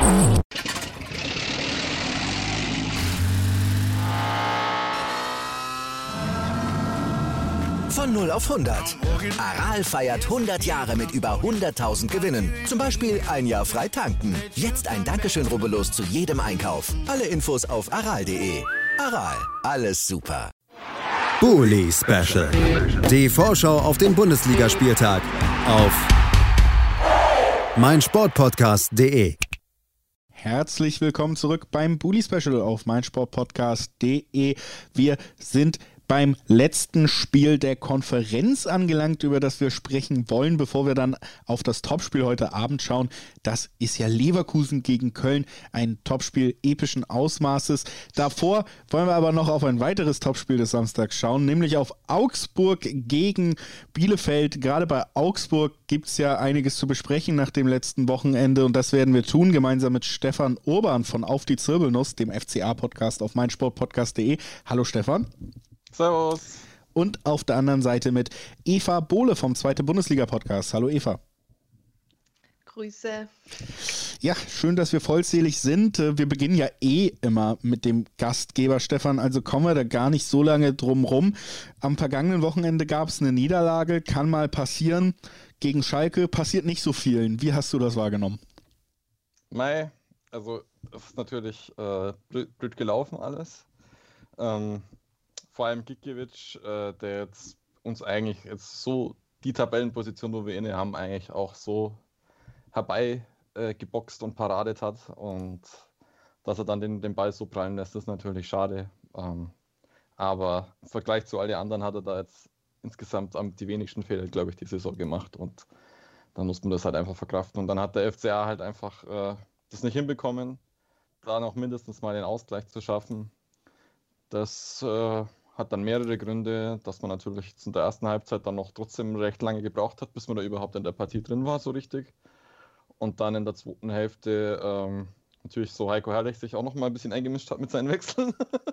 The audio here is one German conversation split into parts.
Von 0 auf 100. Aral feiert 100 Jahre mit über 100.000 Gewinnen. Zum Beispiel ein Jahr frei tanken. Jetzt ein Dankeschön, rubbellos zu jedem Einkauf. Alle Infos auf aral.de. Aral, alles super. Bully Special. Die Vorschau auf den Bundesligaspieltag auf meinsportpodcast.de. Herzlich willkommen zurück beim Bully Special auf meinsportpodcast.de. Wir sind beim letzten Spiel der Konferenz angelangt, über das wir sprechen wollen, bevor wir dann auf das Topspiel heute Abend schauen. Das ist ja Leverkusen gegen Köln, ein Topspiel epischen Ausmaßes. Davor wollen wir aber noch auf ein weiteres Topspiel des Samstags schauen, nämlich auf Augsburg gegen Bielefeld. Gerade bei Augsburg gibt es ja einiges zu besprechen nach dem letzten Wochenende und das werden wir tun, gemeinsam mit Stefan Urban von Auf die Zirbelnuss, dem FCA-Podcast auf meinsportpodcast.de. Hallo Stefan. Servus. Und auf der anderen Seite mit Eva Bohle vom Zweite Bundesliga-Podcast. Hallo Eva. Grüße. Ja, schön, dass wir vollzählig sind. Wir beginnen ja immer mit dem Gastgeber Stefan, also kommen wir da gar nicht so lange drum rum. Am vergangenen Wochenende gab es eine Niederlage, kann mal passieren. Gegen Schalke passiert nicht so vielen. Wie hast du das wahrgenommen? Mei, also es ist natürlich blöd gelaufen alles. Vor allem Gikiewicz, der jetzt uns eigentlich jetzt so die Tabellenposition, wo wir inne haben, eigentlich auch so geboxt und paradet hat. Und dass er dann den Ball so prallen lässt, ist natürlich schade. Aber im Vergleich zu all den anderen hat er da jetzt insgesamt die wenigsten Fehler, glaube ich, die Saison gemacht. Und dann muss man das halt einfach verkraften. Und dann hat der FCA halt einfach das nicht hinbekommen, da noch mindestens mal den Ausgleich zu schaffen. Das hat dann mehrere Gründe, dass man natürlich in der ersten Halbzeit dann noch trotzdem recht lange gebraucht hat, bis man da überhaupt in der Partie drin war, so richtig. Und dann in der zweiten Hälfte natürlich so Heiko Herrlich sich auch noch mal ein bisschen eingemischt hat mit seinen Wechseln.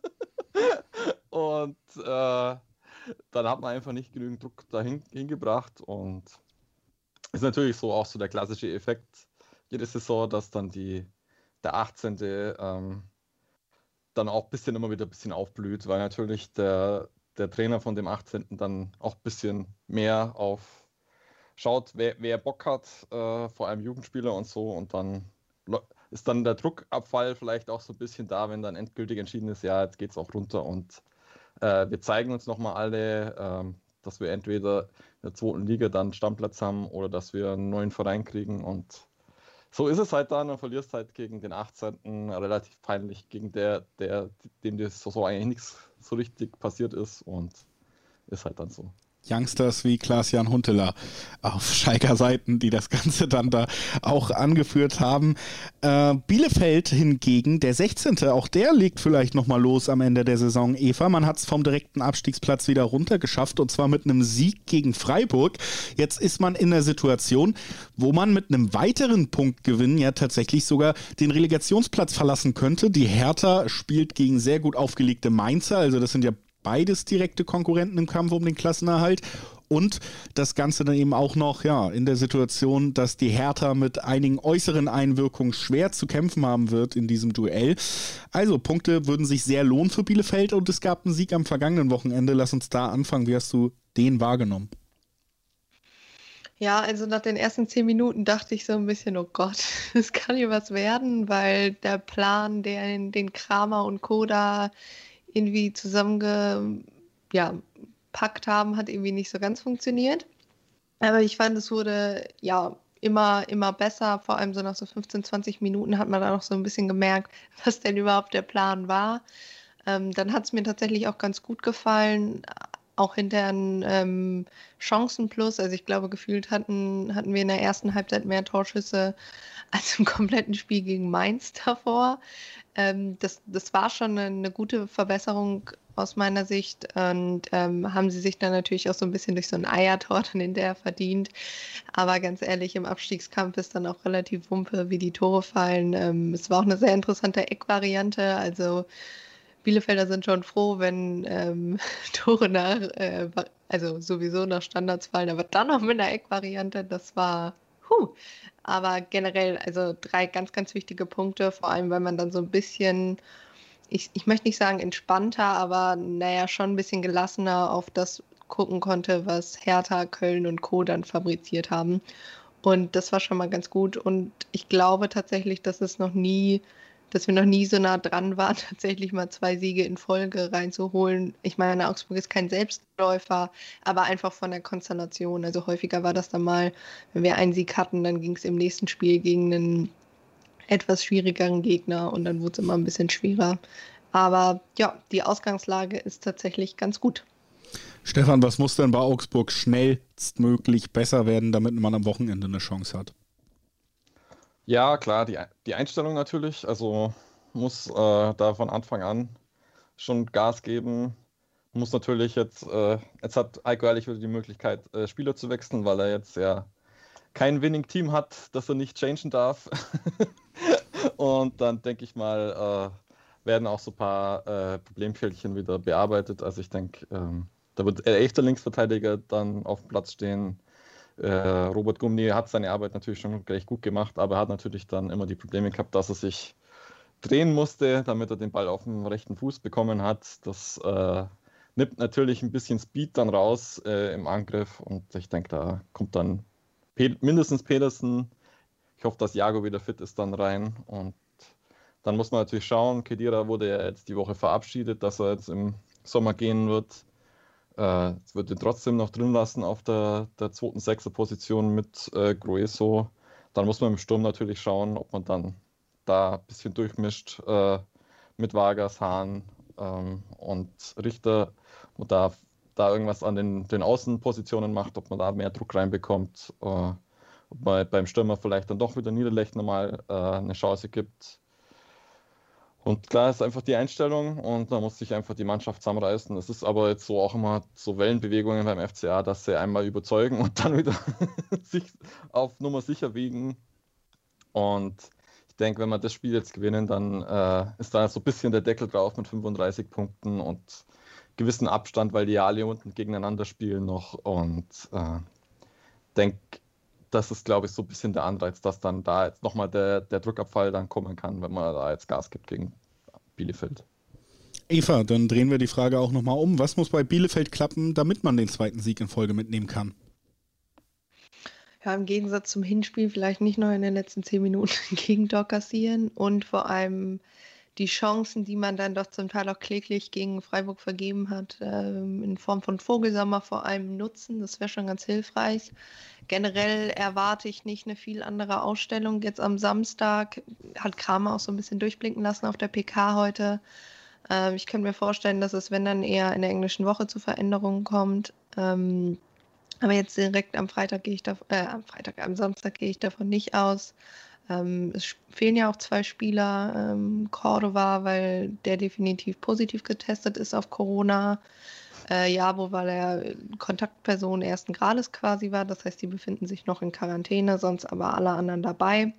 Und dann hat man einfach nicht genügend Druck dahin hingebracht. Und ist natürlich so auch so der klassische Effekt jede Saison, dass dann der 18. Dann auch immer wieder ein bisschen aufblüht, weil natürlich der Trainer von dem 18. dann auch ein bisschen mehr auf schaut, wer Bock hat, vor allem Jugendspieler und so, und dann ist dann der Druckabfall vielleicht auch so ein bisschen da, wenn dann endgültig entschieden ist, ja, jetzt geht's auch runter und wir zeigen uns nochmal alle, dass wir entweder in der zweiten Liga dann Stammplatz haben oder dass wir einen neuen Verein kriegen, und so ist es halt dann, und verlierst halt gegen den 18. relativ peinlich, gegen dem das so eigentlich nichts so richtig passiert ist, und ist halt dann so. Youngsters wie Klaas-Jan Huntelaar auf Schalker Seiten, die das Ganze dann da auch angeführt haben. Bielefeld hingegen, der 16., auch der legt vielleicht nochmal los am Ende der Saison, Eva. Man hat es vom direkten Abstiegsplatz wieder runter geschafft, und zwar mit einem Sieg gegen Freiburg. Jetzt ist man in der Situation, wo man mit einem weiteren Punktgewinn ja tatsächlich sogar den Relegationsplatz verlassen könnte. Die Hertha spielt gegen sehr gut aufgelegte Mainzer, also das sind ja beides direkte Konkurrenten im Kampf um den Klassenerhalt, und das Ganze dann eben auch noch in der Situation, dass die Hertha mit einigen äußeren Einwirkungen schwer zu kämpfen haben wird in diesem Duell. Also Punkte würden sich sehr lohnen für Bielefeld, und es gab einen Sieg am vergangenen Wochenende. Lass uns da anfangen. Wie hast du den wahrgenommen? Ja, also nach den ersten 10 Minuten dachte ich so ein bisschen, oh Gott, es kann hier was werden, weil der Plan, den Kramer und Co. da irgendwie zusammengepackt haben, hat irgendwie nicht so ganz funktioniert. Aber ich fand, es wurde immer besser. Vor allem so nach so 15, 20 Minuten hat man dann auch so ein bisschen gemerkt, was denn überhaupt der Plan war. Dann hat es mir tatsächlich auch ganz gut gefallen, auch hinter einen Chancenplus. Also ich glaube, gefühlt hatten wir in der ersten Halbzeit mehr Torschüsse als im kompletten Spiel gegen Mainz davor. Das war schon eine gute Verbesserung aus meiner Sicht, und haben sie sich dann natürlich auch so ein bisschen durch so ein Eiertor dann hinterher verdient. Aber ganz ehrlich, im Abstiegskampf ist dann auch relativ Wumpe, wie die Tore fallen. Es war auch eine sehr interessante Eckvariante, also Bielefelder sind schon froh, wenn Tore also sowieso nach Standards fallen, aber dann noch mit einer Eckvariante, das war Aber generell, also 3 ganz, ganz wichtige Punkte, vor allem, weil man dann so ein bisschen, ich möchte nicht sagen entspannter, aber naja, schon ein bisschen gelassener auf das gucken konnte, was Hertha, Köln und Co. dann fabriziert haben. Und das war schon mal ganz gut. Und ich glaube tatsächlich, dass wir noch nie so nah dran waren, tatsächlich mal 2 Siege in Folge reinzuholen. Ich meine, Augsburg ist kein Selbstläufer, aber einfach von der Konstellation. Also häufiger war das dann mal, wenn wir einen Sieg hatten, dann ging es im nächsten Spiel gegen einen etwas schwierigeren Gegner und dann wurde es immer ein bisschen schwerer. Aber ja, die Ausgangslage ist tatsächlich ganz gut. Stefan, was muss denn bei Augsburg schnellstmöglich besser werden, damit man am Wochenende eine Chance hat? Ja, klar, die Einstellung natürlich. Also muss da von Anfang an schon Gas geben. Muss natürlich jetzt hat Heiko Herrlich wieder die Möglichkeit, Spieler zu wechseln, weil er jetzt ja kein Winning-Team hat, das er nicht changen darf. Und dann denke ich mal, werden auch so ein paar Problemfältchen wieder bearbeitet. Also ich denke, da wird der echte Linksverteidiger dann auf dem Platz stehen. Robert Gumni hat seine Arbeit natürlich schon recht gut gemacht, aber er hat natürlich dann immer die Probleme gehabt, dass er sich drehen musste, damit er den Ball auf dem rechten Fuß bekommen hat. Das nimmt natürlich ein bisschen Speed dann raus im Angriff und ich denke, da kommt dann mindestens Pedersen. Ich hoffe, dass Jago wieder fit ist dann rein und dann muss man natürlich schauen, Khedira wurde ja jetzt die Woche verabschiedet, dass er jetzt im Sommer gehen wird. Es wird ihn trotzdem noch drin lassen auf der 2. 6er Position mit Grueso. Dann muss man im Sturm natürlich schauen, ob man dann da ein bisschen durchmischt mit Vargas, Hahn und Richter und da irgendwas an den Außenpositionen macht, ob man da mehr Druck reinbekommt, ob man beim Stürmer vielleicht dann doch wieder Niederlechner mal eine Chance gibt. Und klar ist einfach die Einstellung und da muss sich einfach die Mannschaft zusammenreißen. Es ist aber jetzt so auch immer so Wellenbewegungen beim FCA, dass sie einmal überzeugen und dann wieder sich auf Nummer sicher wiegen. Und ich denke, wenn wir das Spiel jetzt gewinnen, dann ist da so ein bisschen der Deckel drauf mit 35 Punkten und gewissen Abstand, weil die ja alle unten gegeneinander spielen noch. Und denke, das ist, glaube ich, so ein bisschen der Anreiz, dass dann da jetzt nochmal der Druckabfall dann kommen kann, wenn man da jetzt Gas gibt gegen Bielefeld. Eva, dann drehen wir die Frage auch nochmal um. Was muss bei Bielefeld klappen, damit man den 2. Sieg in Folge mitnehmen kann? Ja, im Gegensatz zum Hinspiel vielleicht nicht noch in den letzten 10 Minuten Gegentor kassieren und vor allem die Chancen, die man dann doch zum Teil auch kläglich gegen Freiburg vergeben hat, in Form von Vogelsammer vor allem nutzen. Das wäre schon ganz hilfreich. Generell erwarte ich nicht eine viel andere Ausstellung. Jetzt am Samstag hat Kramer auch so ein bisschen durchblinken lassen auf der PK heute. Ich könnte mir vorstellen, dass es, wenn dann eher in der englischen Woche zu Veränderungen kommt. Aber jetzt direkt am Samstag gehe ich davon nicht aus. Es fehlen ja auch 2 Spieler, Cordova, weil der definitiv positiv getestet ist auf Corona, Jabo, weil er Kontaktperson 1. Grades quasi war, das heißt, die befinden sich noch in Quarantäne, sonst aber alle anderen dabei.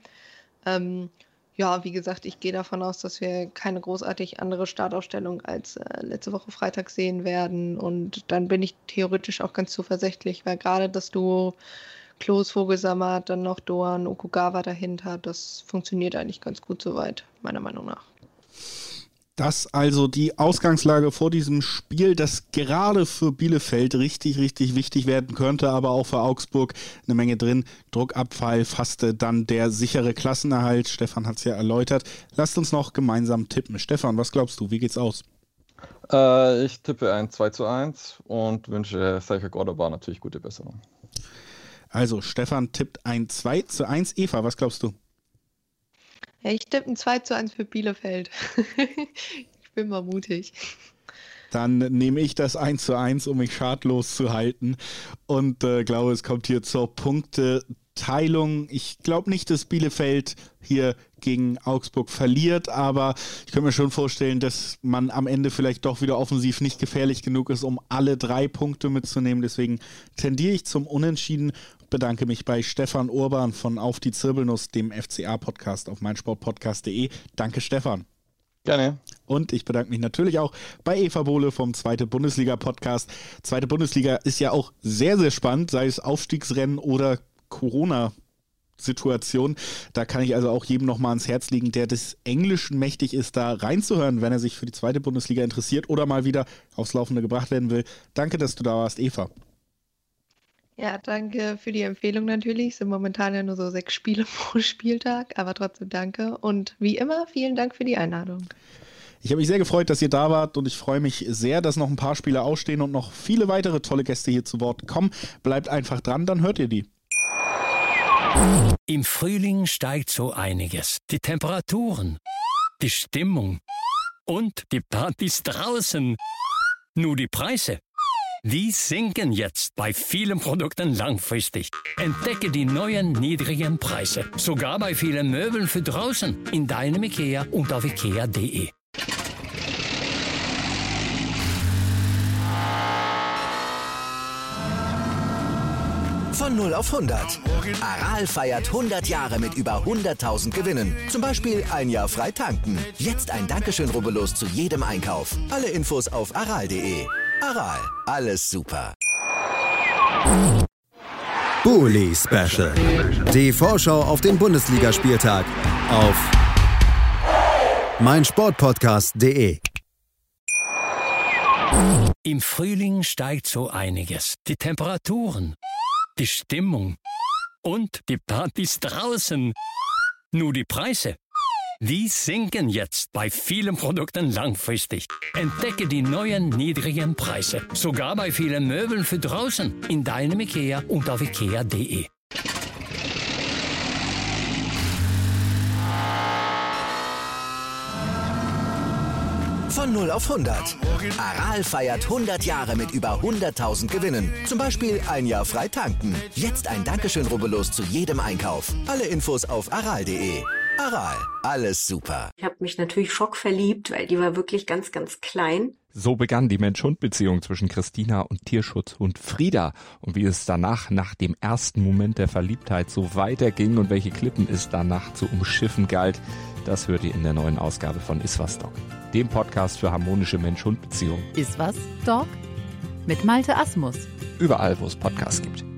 Ja, wie gesagt, ich gehe davon aus, dass wir keine großartig andere Startaufstellung als letzte Woche Freitag sehen werden und dann bin ich theoretisch auch ganz zuversichtlich, weil gerade das Duo Klos, Vogelsammer, dann noch Doan, Okugawa dahinter. Das funktioniert eigentlich ganz gut soweit, meiner Meinung nach. Das also die Ausgangslage vor diesem Spiel, das gerade für Bielefeld richtig, richtig wichtig werden könnte, aber auch für Augsburg eine Menge drin. Druckabfall, fast dann der sichere Klassenerhalt. Stefan hat es ja erläutert. Lasst uns noch gemeinsam tippen. Stefan, was glaubst du? Wie geht's aus? Ich tippe ein 2:1 und wünsche Sergio Cordoba natürlich gute Besserung. Also, Stefan tippt ein 2:1. Eva, was glaubst du? Ja, ich tippe ein 2:1 für Bielefeld. Ich bin mal mutig. Dann nehme ich das 1:1, um mich schadlos zu halten und glaube, es kommt hier zur Punkteteilung. Ich glaube nicht, dass Bielefeld hier gegen Augsburg verliert, aber ich kann mir schon vorstellen, dass man am Ende vielleicht doch wieder offensiv nicht gefährlich genug ist, um alle 3 Punkte mitzunehmen. Deswegen tendiere ich zum Unentschieden. Bedanke mich bei Stefan Urban von Auf die Zirbelnuss, dem FCA-Podcast auf meinsportpodcast.de. Danke, Stefan. Gerne. Und ich bedanke mich natürlich auch bei Eva Bohle vom 2. Bundesliga-Podcast. 2. Bundesliga ist ja auch sehr, sehr spannend, sei es Aufstiegsrennen oder Corona Situation. Da kann ich also auch jedem nochmal ans Herz legen, der des Englischen mächtig ist, da reinzuhören, wenn er sich für die zweite Bundesliga interessiert oder mal wieder aufs Laufende gebracht werden will. Danke, dass du da warst, Eva. Ja, danke für die Empfehlung natürlich. Es sind momentan ja nur so 6 Spiele pro Spieltag, aber trotzdem danke. Und wie immer, vielen Dank für die Einladung. Ich habe mich sehr gefreut, dass ihr da wart und ich freue mich sehr, dass noch ein paar Spiele ausstehen und noch viele weitere tolle Gäste hier zu Wort kommen. Bleibt einfach dran, dann hört ihr die. Im Frühling steigt so einiges. Die Temperaturen, die Stimmung und die Partys draußen. Nur die Preise, die sinken jetzt bei vielen Produkten langfristig. Entdecke die neuen niedrigen Preise. Sogar bei vielen Möbeln für draußen. In deinem IKEA und auf ikea.de. Von 0 auf 100. Aral feiert 100 Jahre mit über 100.000 Gewinnen. Zum Beispiel ein Jahr frei tanken. Jetzt ein Dankeschön, rubbellos zu jedem Einkauf. Alle Infos auf aral.de. Aral, alles super. Bully Special. Die Vorschau auf den Bundesligaspieltag auf meinsportpodcast.de. Im Frühling steigt so einiges. Die Temperaturen, die Stimmung und die Partys draußen. Nur die Preise, die sinken jetzt bei vielen Produkten langfristig. Entdecke die neuen niedrigen Preise. Sogar bei vielen Möbeln für draußen. In deinem IKEA und auf ikea.de. Von 0 auf 100. Aral feiert 100 Jahre mit über 100.000 Gewinnen. Zum Beispiel ein Jahr frei tanken. Jetzt ein Dankeschön, rubbellos zu jedem Einkauf. Alle Infos auf aral.de. Aral, alles super. Ich habe mich natürlich schockverliebt, weil die war wirklich ganz, ganz klein. So begann die Mensch-Hund-Beziehung zwischen Christina und Tierschutzhund Frieda. Und wie es danach, nach dem ersten Moment der Verliebtheit, so weiterging und welche Klippen es danach zu umschiffen galt, das hört ihr in der neuen Ausgabe von Iswas Dog, dem Podcast für harmonische Mensch-Hund-Beziehungen. Iswas Dog? Mit Malte Asmus. Überall, wo es Podcasts gibt.